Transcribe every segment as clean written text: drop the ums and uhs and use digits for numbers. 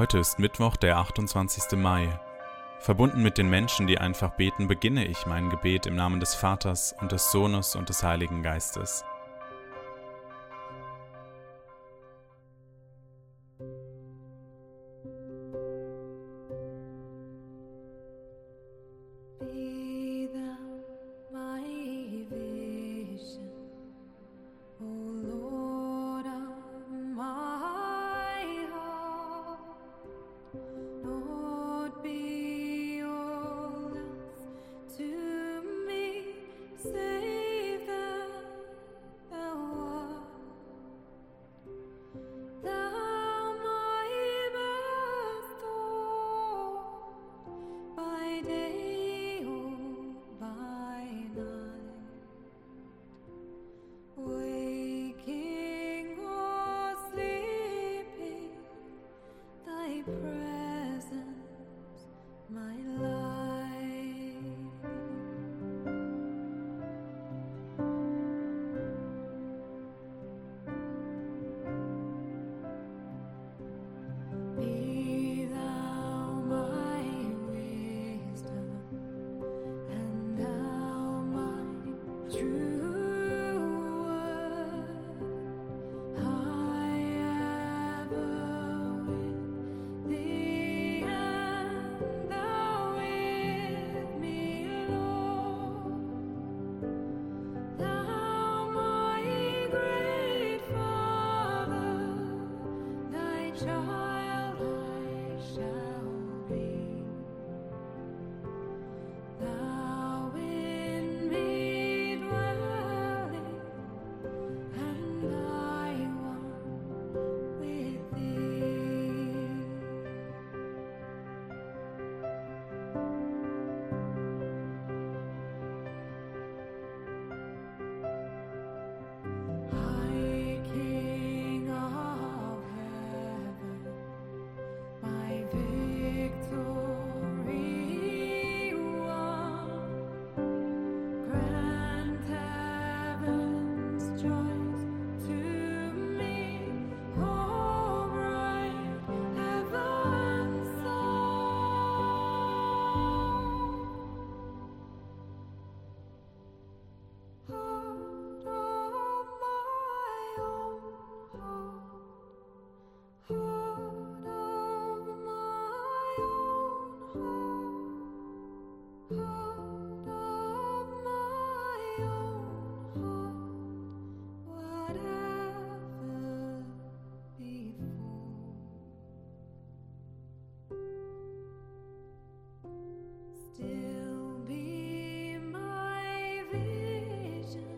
Heute ist Mittwoch, der 28. Mai. Verbunden mit den Menschen, die einfach beten, beginne ich mein Gebet im Namen des Vaters und des Sohnes und des Heiligen Geistes. Be thou my vision, O Lord of my heart. Lord, be all else to me, save thou art. Thou my best thought, by day or by night, waking or sleeping, thy presence my life. Be thou my wisdom, and thou my true word. I ever with thee, and thou with me, Lord. Thou my great Father, thy child I shall be. Thou in me dwelling, and I one with thee. High King of heaven, my victory won, grant heaven's joys to me, O bright heaven's song. Heart of my own heart, heart of my own heart, heart of my own heart, whatever before, still be my vision.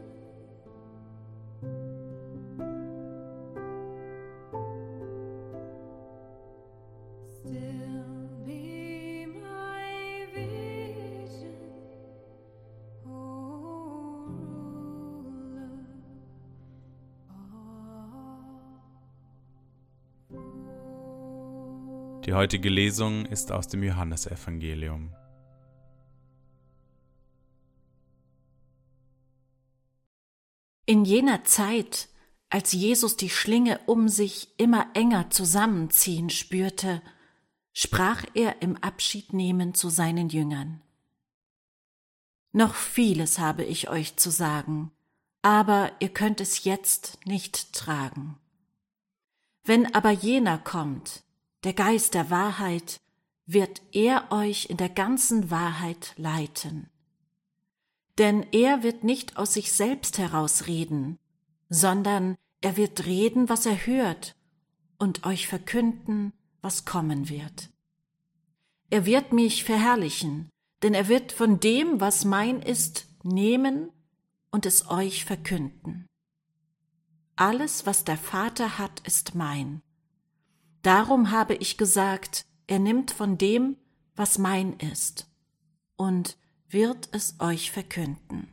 Still be my vision, O ruler of Die heutige Lesung ist aus dem Johannesevangelium. In jener Zeit, als Jesus die Schlinge um sich immer enger zusammenziehen spürte, sprach er im Abschiednehmen zu seinen Jüngern: Noch vieles habe ich euch zu sagen, aber ihr könnt es jetzt nicht tragen. Wenn aber jener kommt, der Geist der Wahrheit, wird er euch in der ganzen Wahrheit leiten. Denn er wird nicht aus sich selbst heraus reden, sondern er wird reden, was er hört, und euch verkünden, was kommen wird. Er wird mich verherrlichen, denn er wird von dem, was mein ist, nehmen und es euch verkünden. Alles, was der Vater hat, ist mein. Darum habe ich gesagt, er nimmt von dem, was mein ist, und wird es euch verkünden.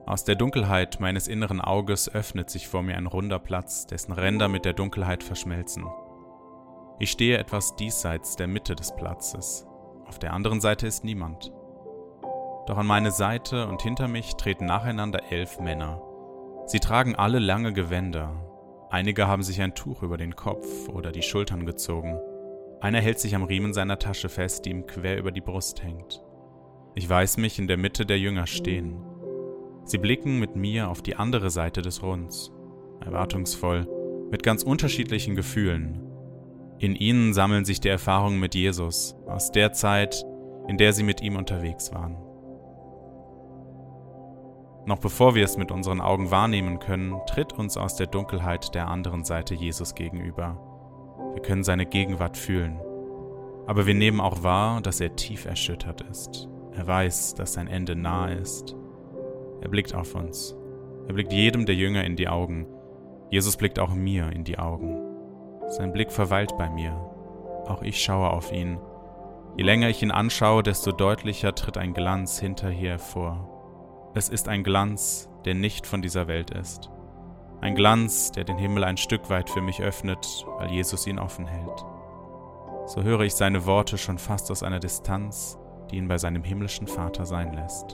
Aus der Dunkelheit meines inneren Auges öffnet sich vor mir ein runder Platz, dessen Ränder mit der Dunkelheit verschmelzen. Ich stehe etwas diesseits der Mitte des Platzes. Auf der anderen Seite ist niemand. Doch an meine Seite und hinter mich treten nacheinander 11 Männer. Sie tragen alle lange Gewänder. Einige haben sich ein Tuch über den Kopf oder die Schultern gezogen. Einer hält sich am Riemen seiner Tasche fest, die ihm quer über die Brust hängt. Ich weiß mich in der Mitte der Jünger stehen. Sie blicken mit mir auf die andere Seite des Runds, erwartungsvoll, mit ganz unterschiedlichen Gefühlen. In ihnen sammeln sich die Erfahrungen mit Jesus aus der Zeit, in der sie mit ihm unterwegs waren. Noch bevor wir es mit unseren Augen wahrnehmen können, tritt uns aus der Dunkelheit der anderen Seite Jesus gegenüber. Wir können seine Gegenwart fühlen, aber wir nehmen auch wahr, dass er tief erschüttert ist. Er weiß, dass sein Ende nahe ist. Er blickt auf uns. Er blickt jedem der Jünger in die Augen. Jesus blickt auch mir in die Augen. Sein Blick verweilt bei mir. Auch ich schaue auf ihn. Je länger ich ihn anschaue, desto deutlicher tritt ein Glanz hinterher hervor. Es ist ein Glanz, der nicht von dieser Welt ist. Ein Glanz, der den Himmel ein Stück weit für mich öffnet, weil Jesus ihn offen hält. So höre ich seine Worte schon fast aus einer Distanz, die ihn bei seinem himmlischen Vater sein lässt.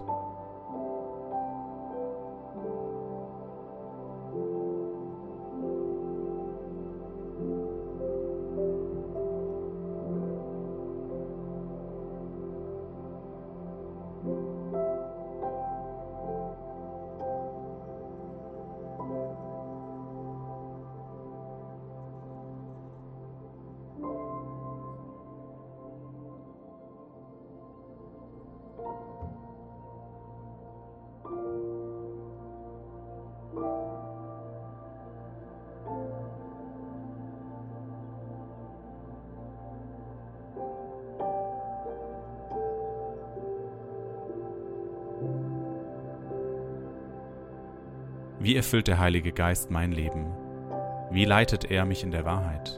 Wie erfüllt der Heilige Geist mein Leben? Wie leitet er mich in der Wahrheit?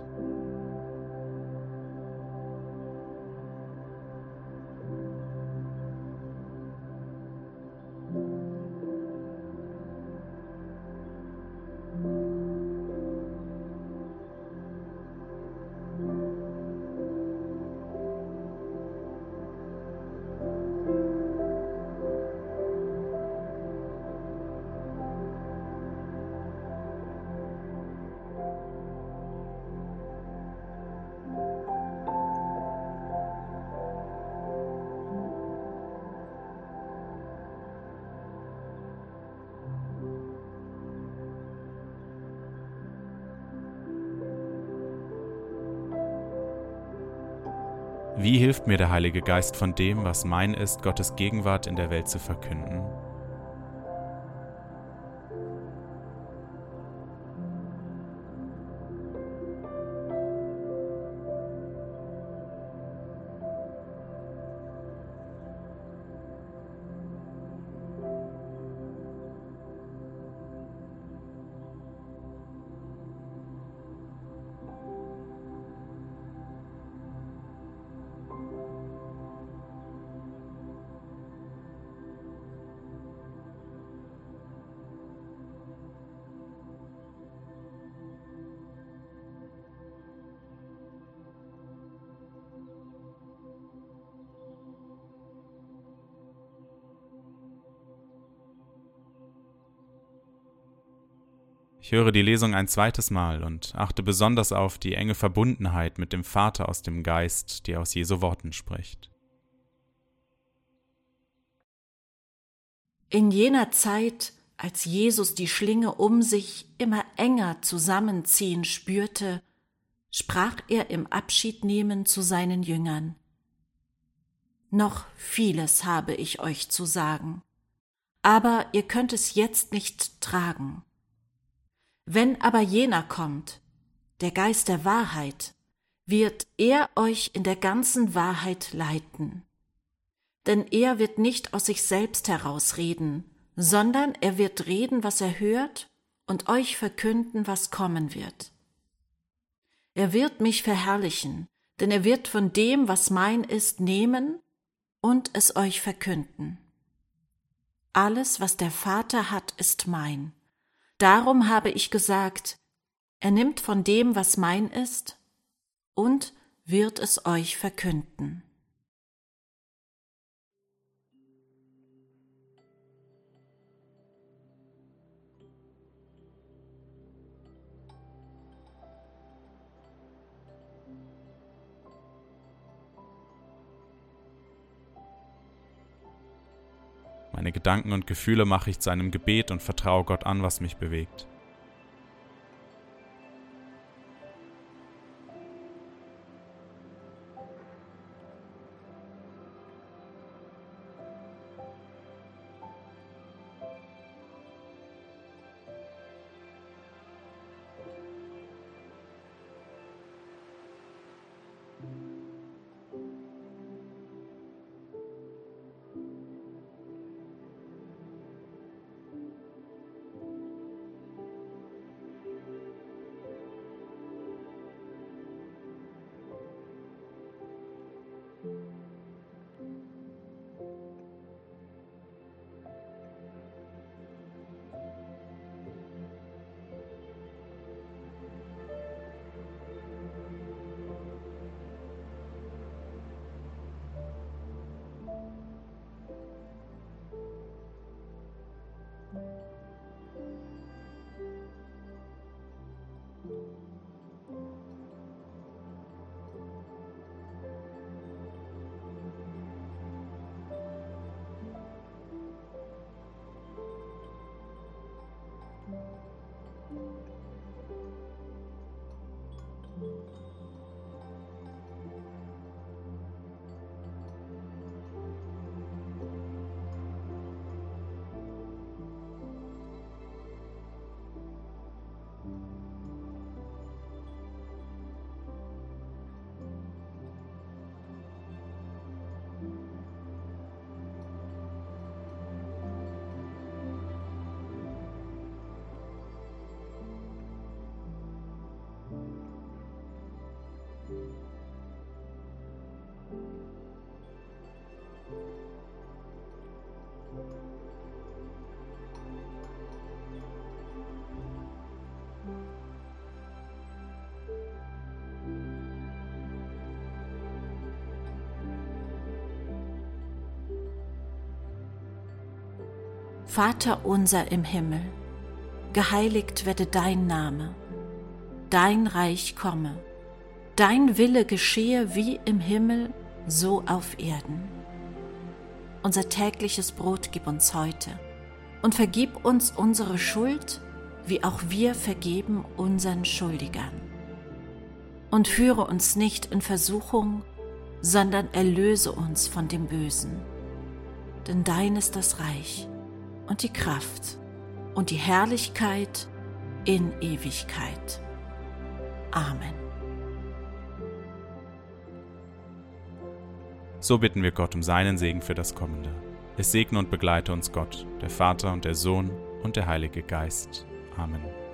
Wie hilft mir der Heilige Geist von dem, was mein ist, Gottes Gegenwart in der Welt zu verkünden? Ich höre die Lesung ein zweites Mal und achte besonders auf die enge Verbundenheit mit dem Vater aus dem Geist, die aus Jesu Worten spricht. In jener Zeit, als Jesus die Schlinge um sich immer enger zusammenziehen spürte, sprach er im Abschiednehmen zu seinen Jüngern: Noch vieles habe ich euch zu sagen, aber ihr könnt es jetzt nicht tragen. Wenn aber jener kommt, der Geist der Wahrheit, wird er euch in der ganzen Wahrheit leiten. Denn er wird nicht aus sich selbst herausreden, sondern er wird reden, was er hört, und euch verkünden, was kommen wird. Er wird mich verherrlichen, denn er wird von dem, was mein ist, nehmen und es euch verkünden. alles, was der Vater hat, ist mein. Darum habe ich gesagt, er nimmt von dem, was mein ist, und wird es euch verkünden. Meine Gedanken und Gefühle mache ich zu einem Gebet und vertraue Gott an, was mich bewegt. Vater unser im Himmel, geheiligt werde dein Name, dein Reich komme, dein Wille geschehe wie im Himmel, so auf Erden. Unser tägliches Brot gib uns heute und vergib uns unsere Schuld, wie auch wir vergeben unseren Schuldigern. Und führe uns nicht in Versuchung, sondern erlöse uns von dem Bösen. Denn dein ist das Reich und die Kraft und die Herrlichkeit in Ewigkeit. Amen. So bitten wir Gott um seinen Segen für das Kommende. Es segne und begleite uns Gott, der Vater und der Sohn und der Heilige Geist. Amen.